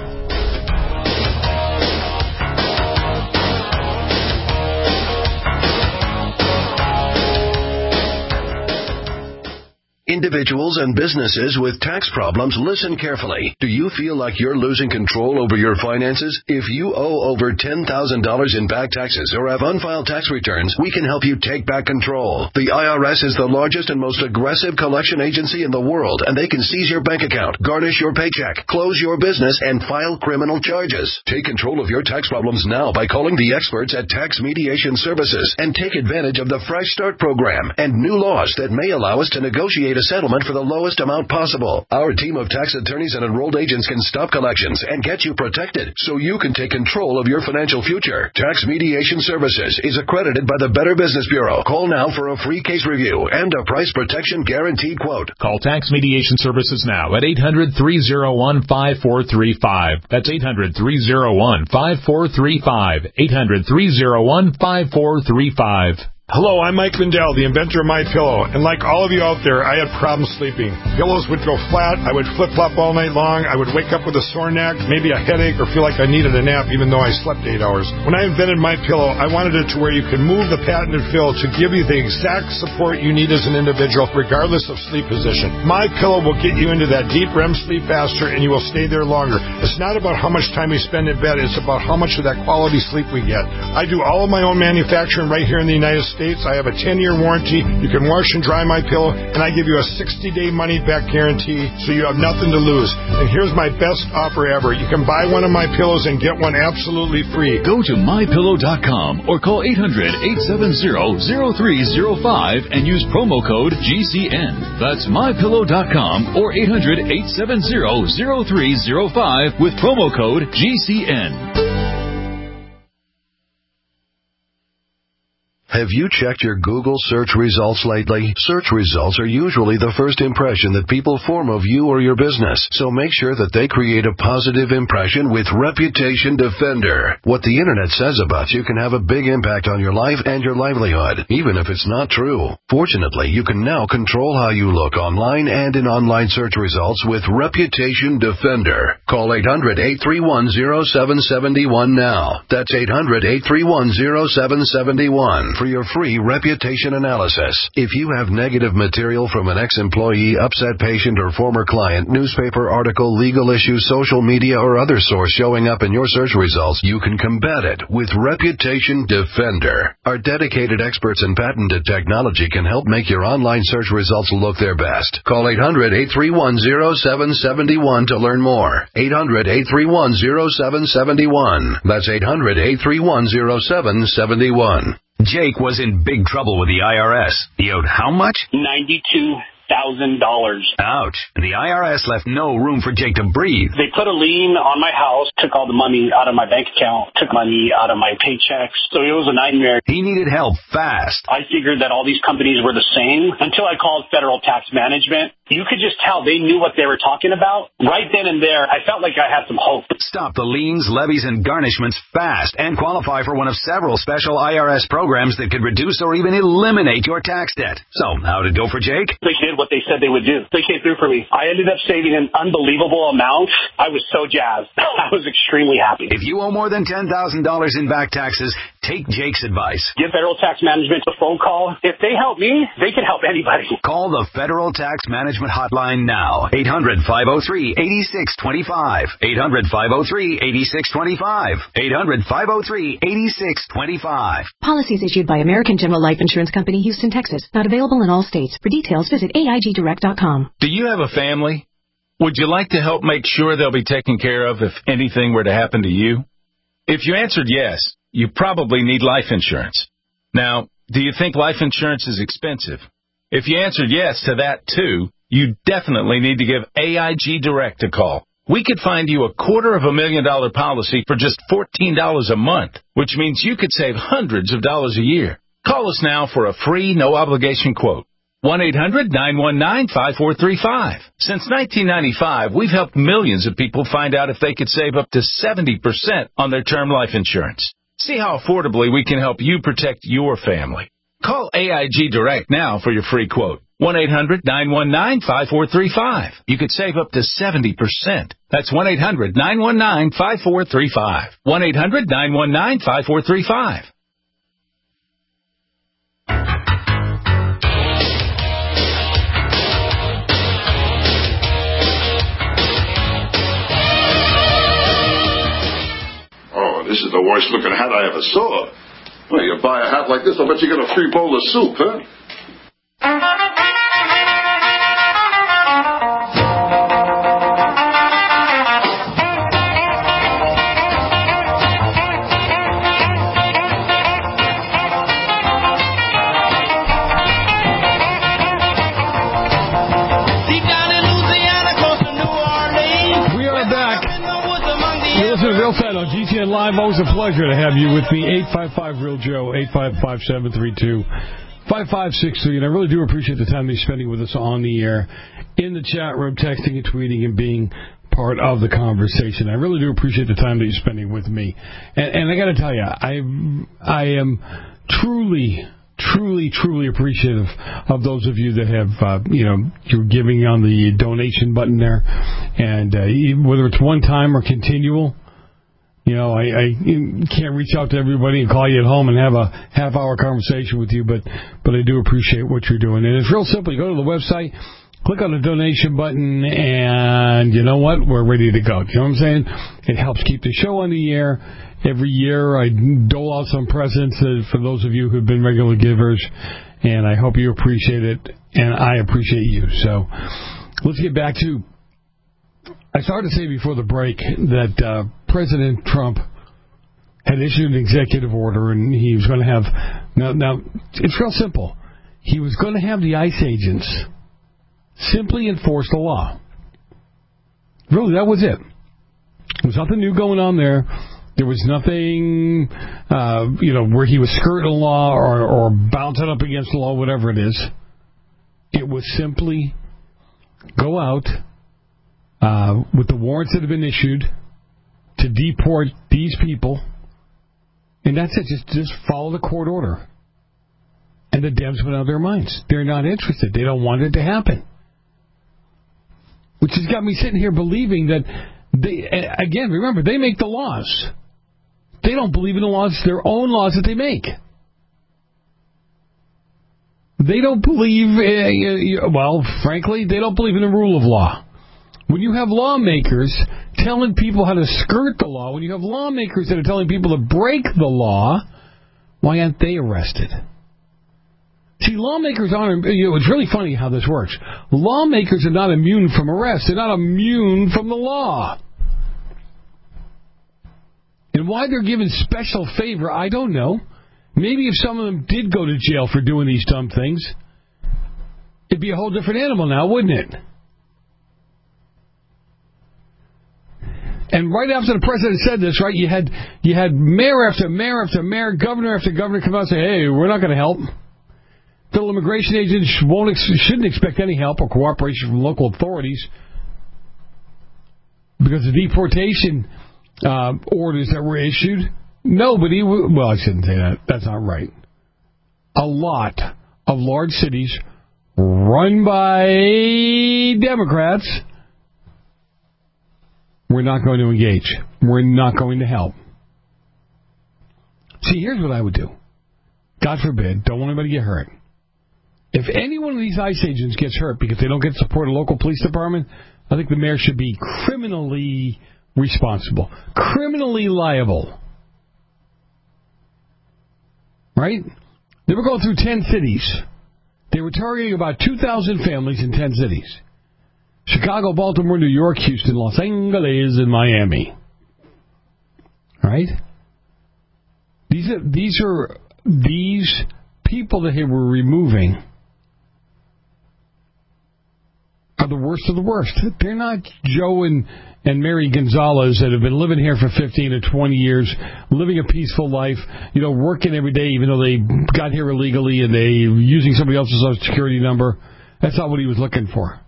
Individuals and businesses with tax problems, listen carefully. Do you feel like you're losing control over your finances? If you owe over ten thousand dollars in back taxes or have unfiled tax returns, we can help you take back control. The I R S is the largest and most aggressive collection agency in the world, and they can seize your bank account, garnish your paycheck, close your business, and file criminal charges. Take control of your tax problems now by calling the experts at Tax Mediation Services and take advantage of the Fresh Start program and new laws that may allow us to negotiate a settlement for the lowest amount possible. Our team of tax attorneys and enrolled agents can stop collections and get you protected so you can take control of your financial future. Tax Mediation Services is accredited by the Better Business Bureau. Call now for a free case review and a price protection guaranteed quote. Call Tax Mediation Services now at eight hundred, three oh one, five four three five. That's eight hundred, three oh one, five four three five. eight hundred, three oh one, five four three five. Hello, I'm Mike Lindell, the inventor of MyPillow, and like all of you out there, I had problems sleeping. Pillows would go flat, I would flip-flop all night long, I would wake up with a sore neck, maybe a headache, or feel like I needed a nap even though I slept eight hours. When I invented MyPillow, I wanted it to where you could move the patented fill to give you the exact support you need as an individual, regardless of sleep position. MyPillow will get you into that deep R E M sleep faster, and you will stay there longer. It's not about how much time we spend in bed, it's about how much of that quality sleep we get. I do all of my own manufacturing right here in the United States. I have a ten-year warranty. You can wash and dry MyPillow, and I give you a sixty-day money-back guarantee, so you have nothing to lose. And here's my best offer ever. You can buy one of my pillows and get one absolutely free. Go to my pillow dot com or call eight hundred, eight seven zero, zero three zero five and use promo code G C N. That's my pillow dot com or eight hundred, eight seven zero, zero three zero five with promo code G C N. Have you checked your Google search results lately? Search results are usually the first impression that people form of you or your business, so make sure that they create a positive impression with Reputation Defender. What the internet says about you can have a big impact on your life and your livelihood, even if it's not true. Fortunately, you can now control how you look online and in online search results with Reputation Defender. Call eight hundred, eight three one, zero seven seven one now. That's eight hundred, eight three one, zero seven seven one. For your free reputation analysis. If you have negative material from an ex-employee, upset patient, or former client, newspaper article, legal issue, social media, or other source showing up in your search results, you can combat it with Reputation Defender. Our dedicated experts in patented technology can help make your online search results look their best. Call eight hundred, eight three one, zero seven seven one to learn more. eight hundred, eight three one, zero seven seven one. That's eight hundred, eight three one, zero seven seven one. Jake was in big trouble with the I R S. He owed how much? ninety-two thousand dollars. Ouch. The I R S left no room for Jake to breathe. They put a lien on my house, took all the money out of my bank account, took money out of my paychecks. So it was a nightmare. He needed help fast. I figured that all these companies were the same until I called Federal Tax Management. You could just tell they knew what they were talking about. Right then and there, I felt like I had some hope. Stop the liens, levies, and garnishments fast and qualify for one of several special I R S programs that could reduce or even eliminate your tax debt. So, how'd it go for Jake? They did what they said they would do. They came through for me. I ended up saving an unbelievable amount. I was so jazzed. I was extremely happy. If you owe more than ten thousand dollars in back taxes, take Jake's advice. Give Federal Tax Management a phone call. If they help me, they can help anybody. Call the Federal Tax Management Hotline now. eight hundred, five oh three, eight six two five. eight hundred, five oh three, eight six two five. eight hundred, five oh three, eight six two five. Policies issued by American General Life Insurance Company, Houston, Texas. Not available in all states. For details, visit A I G direct dot com. Do you have a family? Would you like to help make sure they'll be taken care of if anything were to happen to you? If you answered yes, you probably need life insurance. Now, do you think life insurance is expensive? If you answered yes to that too, you definitely need to give A I G Direct a call. We could find you a quarter of a million dollar policy for just fourteen dollars a month, which means you could save hundreds of dollars a year. Call us now for a free, no-obligation quote. one eight hundred, nine one nine, five four three five. Since nineteen ninety-five, we've helped millions of people find out if they could save up to seventy percent on their term life insurance. See how affordably we can help you protect your family. Call A I G Direct now for your free quote. one eight hundred, nine one nine, five four three five. You could save up to seventy percent. That's one eight hundred, nine one nine, five four three five. one eight hundred, nine one nine, five four three five. Oh, this is the worst looking hat I ever saw. Well, you buy a hat like this, I bet you get a free bowl of soup, huh? On G C N Live, always a pleasure to have you with me. eight five five real Joe, eight five five, seven three two, five five six three. And I really do appreciate the time you're spending with us on the air, in the chat room, texting and tweeting and being part of the conversation. I really do appreciate the time that you're spending with me. And, and I got to tell you, I, I am truly... Truly, truly appreciative of those of you that have, uh, you know, you're giving on the donation button there. And uh, whether it's one time or continual, you know, I, I can't reach out to everybody and call you at home and have a half-hour conversation with you, but, but I do appreciate what you're doing. And it's real simple. You go to the website, click on the donation button, and you know what? We're ready to go. You know what I'm saying? It helps keep the show on the air. Every year I dole out some presents uh, for those of you who've been regular givers, and I hope you appreciate it, and I appreciate you. So let's get back to, I started to say before the break that uh, President Trump had issued an executive order, and he was going to have, now, now it's real simple. He was going to have the ICE agents simply enforce the law. Really, that was it. There was nothing new going on there. There was nothing, uh, you know, where he was skirting the law or, or bouncing up against the law, whatever it is. It was simply go out uh, with the warrants that have been issued to deport these people, and that's it. Just, just follow the court order. And the Dems went out of their minds. They're not interested. They don't want it to happen. Which has got me sitting here believing that, they, again, remember, they make the laws. They don't believe in the laws, their own laws that they make. They don't believe, uh, well, frankly, they don't believe in the rule of law. When you have lawmakers telling people how to skirt the law, when you have lawmakers that are telling people to break the law, why aren't they arrested? See, lawmakers aren't, you know, it's really funny how this works. Lawmakers are not immune from arrest. They're not immune from the law. And why they're given special favor, I don't know. Maybe if some of them did go to jail for doing these dumb things, it'd be a whole different animal now, wouldn't it? And right after the president said this, right, you had you had mayor after mayor after mayor, governor after governor come out and say, hey, we're not going to help. Federal immigration agents won't ex- shouldn't expect any help or cooperation from local authorities because the deportation uh, orders that were issued, nobody, w- well, I shouldn't say that. That's not right. A lot of large cities run by Democrats, we're not going to engage. We're not going to help. See, here's what I would do. God forbid, don't want anybody to get hurt. If any one of these ICE agents gets hurt because they don't get support of a local police department, I think the mayor should be criminally responsible, criminally liable. Right? They were going through ten cities. They were targeting about two thousand families in ten cities. Chicago, Baltimore, New York, Houston, Los Angeles, and Miami. Right? These are these are these people that they were removing are the worst of the worst. They're not Joe and, and Mary Gonzalez that have been living here for fifteen or twenty years, living a peaceful life, you know, working every day even though they got here illegally and they using somebody else's social security number. That's not what he was looking for.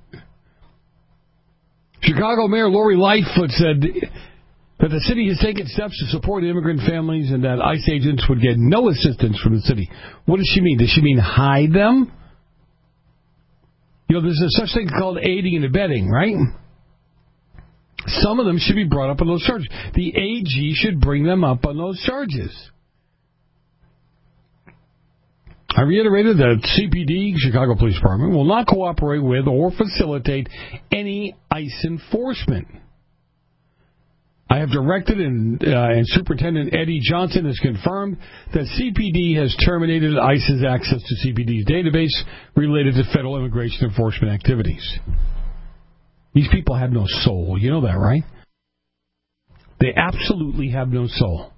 Chicago Mayor Lori Lightfoot said that the city has taken steps to support immigrant families and that ICE agents would get no assistance from the city. What does she mean? Does she mean hide them? You know, there's a such thing called aiding and abetting, right? Some of them should be brought up on those charges. The A G should bring them up on those charges. I reiterated that C P D, Chicago Police Department, will not cooperate with or facilitate any ICE enforcement. I have directed, and, uh, and Superintendent Eddie Johnson has confirmed that C P D has terminated ICE's access to C P D's database related to federal immigration enforcement activities. These people have no soul. You know that, right? They absolutely have no soul.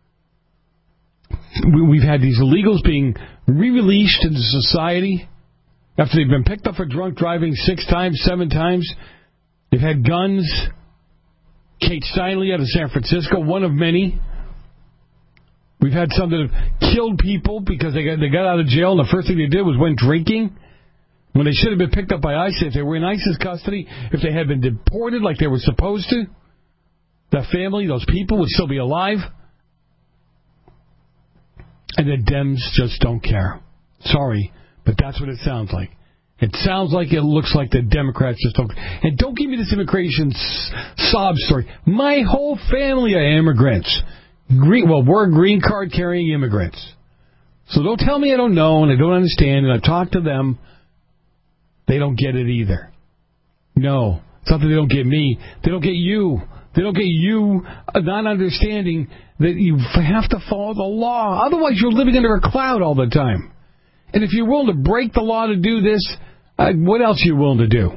We've had these illegals being re-released into society after they've been picked up for drunk driving six times, seven times. They've had guns. Kate Steinle out of San Francisco, one of many. We've had some that have killed people because they got they got out of jail and the first thing they did was went drinking when they should have been picked up by ICE. If they were in ICE's custody, if they had been deported like they were supposed to, that family, those people would still be alive. And the Dems just don't care. Sorry, but that's what it sounds like. It sounds like it looks like the Democrats just don't. And don't give me this immigration sob story. My whole family are immigrants. Green, well, we're green card carrying immigrants. So don't tell me I don't know and I don't understand. And I've talked to them. They don't get it either. No, it's not that they don't get me. They don't get you. They don't get you not understanding that you have to follow the law. Otherwise, you're living under a cloud all the time. And if you're willing to break the law to do this, uh, what else are you willing to do?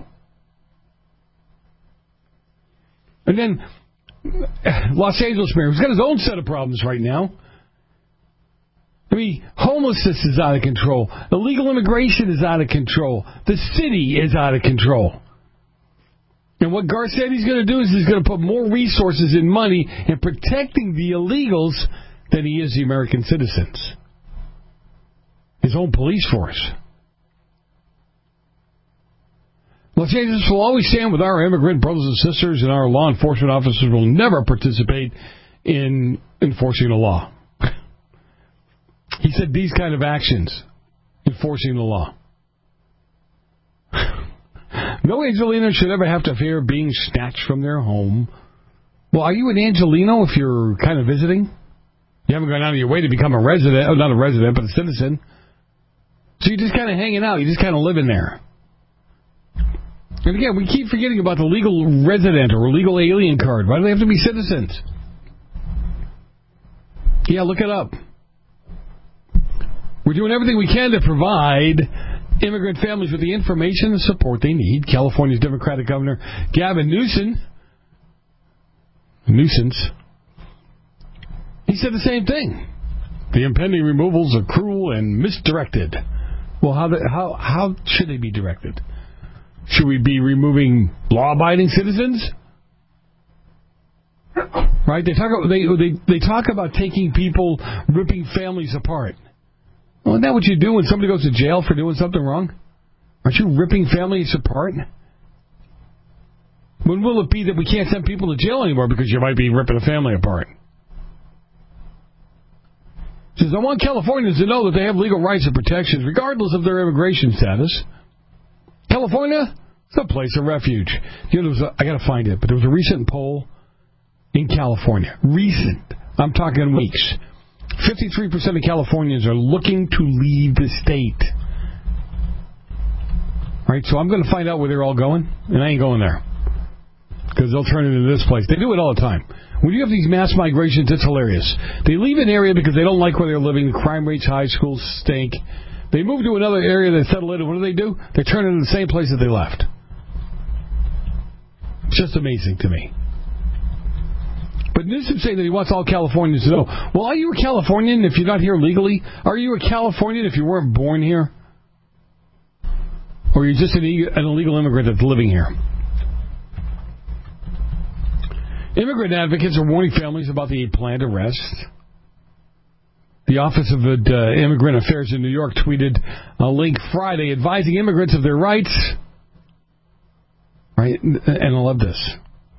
And then Los Angeles mayor, who's got his own set of problems right now. I mean, homelessness is out of control. Illegal immigration is out of control. The city is out of control. And what Garcetti's going to do is he's going to put more resources and money in protecting the illegals than he is the American citizens. His own police force. Los Angeles will always stand with our immigrant brothers and sisters, and our law enforcement officers will never participate in enforcing the law. He said these kind of actions, enforcing the law. No Angelino should ever have to fear being snatched from their home. Well, are you an Angelino if you're kind of visiting? You haven't gone out of your way to become a resident, oh, not a resident, but a citizen. So you're just kind of hanging out. You're just kind of living there. And again, we keep forgetting about the legal resident or legal alien card. Why do they have to be citizens? Yeah, look it up. We're doing everything we can to provide immigrant families with the information and support they need. California's Democratic Governor Gavin Newsom, Nuisance, he said the same thing. The impending removals are cruel and misdirected. Well, how the, how how should they be directed? Should we be removing law-abiding citizens? Right? They talk about, they they they talk about taking people, ripping families apart. Well, isn't that what you do when somebody goes to jail for doing something wrong? Aren't you ripping families apart? When will it be that we can't send people to jail anymore because you might be ripping a family apart? He says, I want Californians to know that they have legal rights and protections regardless of their immigration status. California, it's a place of refuge. You know, there was a, I got to find it, but there was a recent poll in California. Recent. I'm talking weeks. fifty-three percent of Californians are looking to leave the state. Right, so I'm going to find out where they're all going, and I ain't going there. Because they'll turn it into this place. They do it all the time. When you have these mass migrations, it's hilarious. They leave an area because they don't like where they're living. The crime rates high, schools stink. They move to another area, they settle in, and what do they do? They turn it into the same place that they left. It's just amazing to me. But Newsom saying that he wants all Californians to know, well, are you a Californian if you're not here legally? Are you a Californian if you weren't born here? Or you're just an illegal immigrant that's living here? Immigrant advocates are warning families about the planned arrest. The Office of uh, Immigrant Affairs in New York tweeted a link Friday advising immigrants of their rights. Right? And I love this.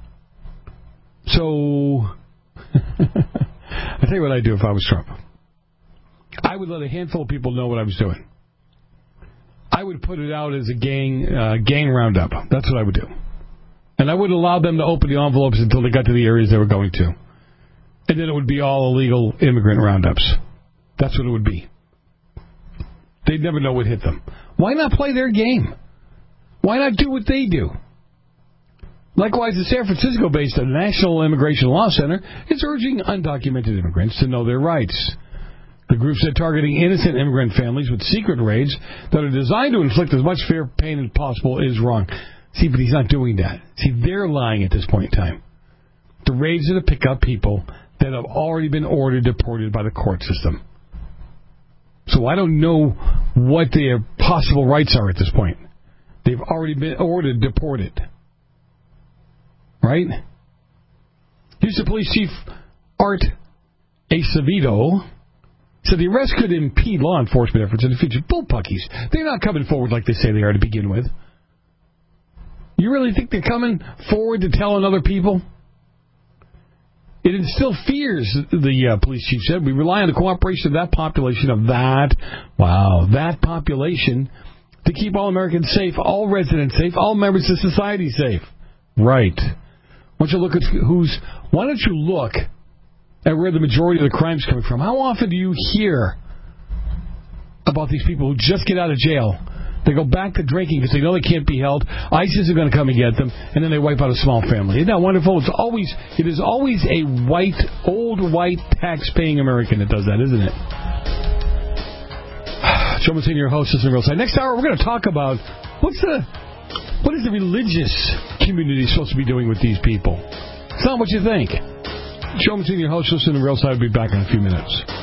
So, I'll tell you what I'd do if I was Trump. I would let a handful of people know what I was doing. I would put it out as a gang uh, gang roundup. That's what I would do. And I would allow them to open the envelopes until they got to the areas they were going to. And then it would be all illegal immigrant roundups. That's what it would be. They'd never know what hit them. Why not play their game? Why not do what they do? Likewise, the San Francisco-based National Immigration Law Center is urging undocumented immigrants to know their rights. The group said targeting innocent immigrant families with secret raids that are designed to inflict as much fear, pain as possible is wrong. See, but he's not doing that. See, they're lying at this point in time. The raids are to pick up people that have already been ordered deported by the court system. So I don't know what their possible rights are at this point. They've already been ordered deported. Right? Houston Police Chief Art Acevedo said the arrest could impede law enforcement efforts in the future. Bullpuckies. They're not coming forward like they say they are to begin with. You really think they're coming forward to telling other people? It instills fears, the uh, police chief said. We rely on the cooperation of that population, of that, wow, that population, to keep all Americans safe, all residents safe, all members of society safe. Right. Why don't you look at who's, why don't you look at where the majority of the crime's coming from? How often do you hear about these people who just get out of jail? They go back to drinking because they know they can't be held. ISIS are going to come and get them, and then they wipe out a small family. Isn't that wonderful? It's always, it is always a white, old white, tax-paying American that does that, isn't it? Joe Mancini, your host, is in Real Side. Next hour, we're going to talk about what's the, what is the religious community supposed to be doing with these people? It's not what you think. Joe Mancini, your host, listen to Real Side. Will be back in a few minutes.